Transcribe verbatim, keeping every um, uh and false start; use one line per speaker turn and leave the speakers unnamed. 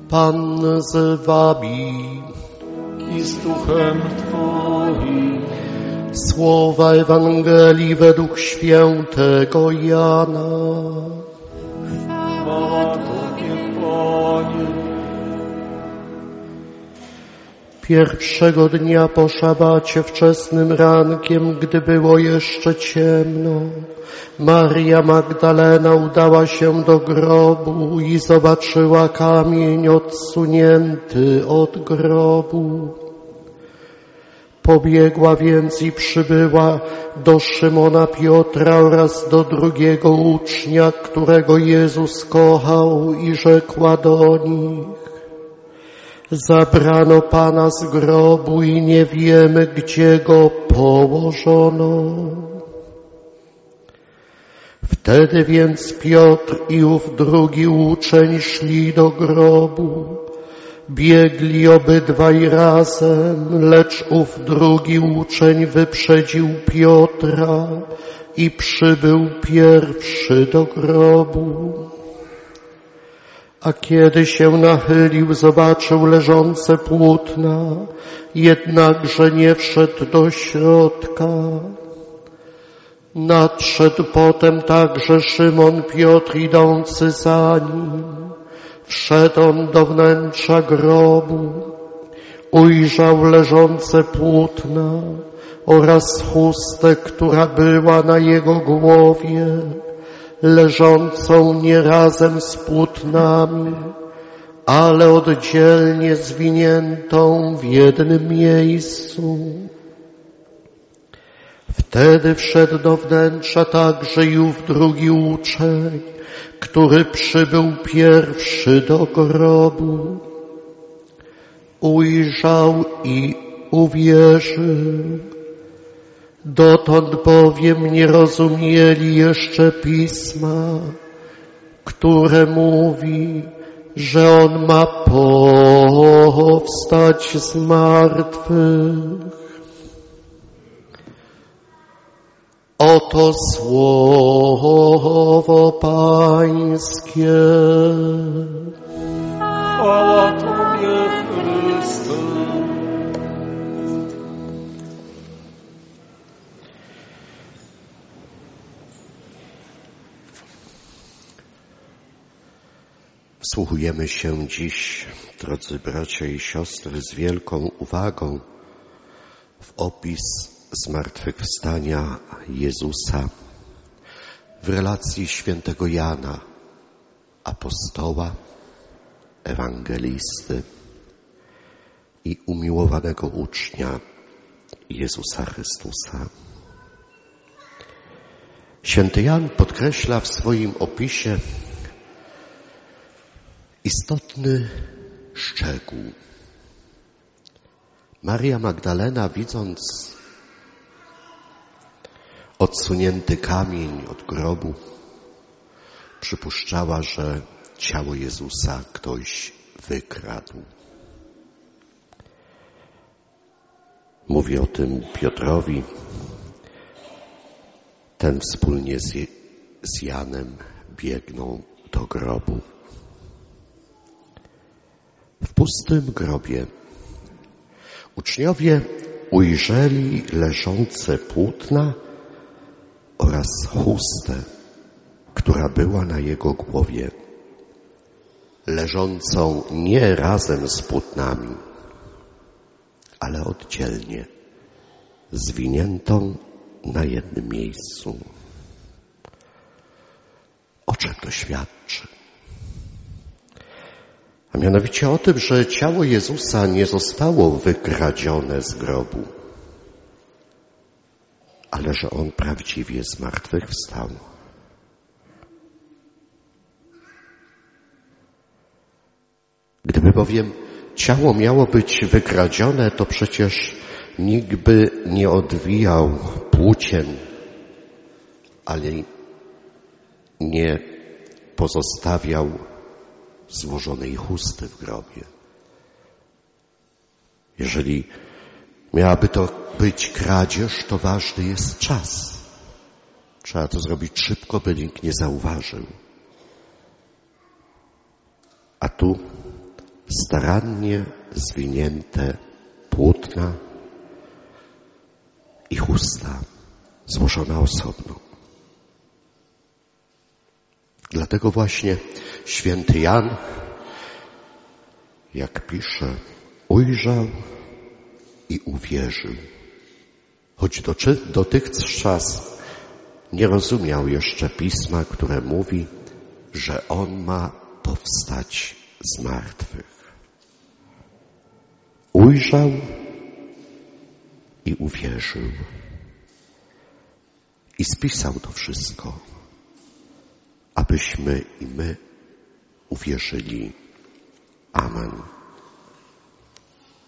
Pan z wami
i z duchem Twoim.
Słowa Ewangelii według świętego Jana.
Chwała Tobie, Panie.
Pierwszego dnia po szabacie wczesnym rankiem, gdy było jeszcze ciemno, Maria Magdalena udała się do grobu i zobaczyła kamień odsunięty od grobu. Pobiegła więc i przybyła do Szymona Piotra oraz do drugiego ucznia, którego Jezus kochał, i rzekła do nich: zabrano Pana z grobu i nie wiemy, gdzie Go położono. Wtedy więc Piotr i ów drugi uczeń szli do grobu. Biegli obydwaj razem, lecz ów drugi uczeń wyprzedził Piotra i przybył pierwszy do grobu. A kiedy się nachylił, zobaczył leżące płótna, jednakże nie wszedł do środka. Nadszedł potem także Szymon Piotr idący za nim. Wszedł on do wnętrza grobu, ujrzał leżące płótna oraz chustę, która była na jego głowie, leżącą nie razem z płótnami, ale oddzielnie zwiniętą w jednym miejscu. Wtedy wszedł do wnętrza także i ów drugi uczeń, który przybył pierwszy do grobu. Ujrzał i uwierzył. Dotąd bowiem nie rozumieli jeszcze Pisma, które mówi, że On ma powstać z martwych. Oto słowo Pańskie.
Chwała Tobie, Chryste.
Wsłuchujemy się dziś, drodzy bracia i siostry, z wielką uwagą w opis zmartwychwstania Jezusa w relacji świętego Jana, apostoła, ewangelisty i umiłowanego ucznia Jezusa Chrystusa. Święty Jan podkreśla w swoim opisie istotny szczegół. Maria Magdalena, widząc odsunięty kamień od grobu, przypuszczała, że ciało Jezusa ktoś wykradł. Mówi o tym Piotrowi. Ten wspólnie z, z Janem biegną do grobu. W pustym grobie uczniowie ujrzeli leżące płótna oraz chustę, która była na jego głowie, leżącą nie razem z płótnami, ale oddzielnie, zwiniętą na jednym miejscu. O czym to świadczy? A mianowicie o tym, że ciało Jezusa nie zostało wykradzione z grobu, ale że On prawdziwie zmartwychwstał. Gdyby bowiem ciało miało być wykradzione, to przecież nikt by nie odwijał płócien, ale nie pozostawiał złożonej chusty w grobie. Jeżeli miałaby to być kradzież, to ważny jest czas. Trzeba to zrobić szybko, by nikt nie zauważył. A tu starannie zwinięte płótna i chusta złożona osobno. Dlatego właśnie święty Jan, jak pisze, ujrzał i uwierzył. Choć dotychczas nie rozumiał jeszcze Pisma, które mówi, że On ma powstać z martwych. Ujrzał i uwierzył. I spisał to wszystko, abyśmy i my uwierzyli. Amen.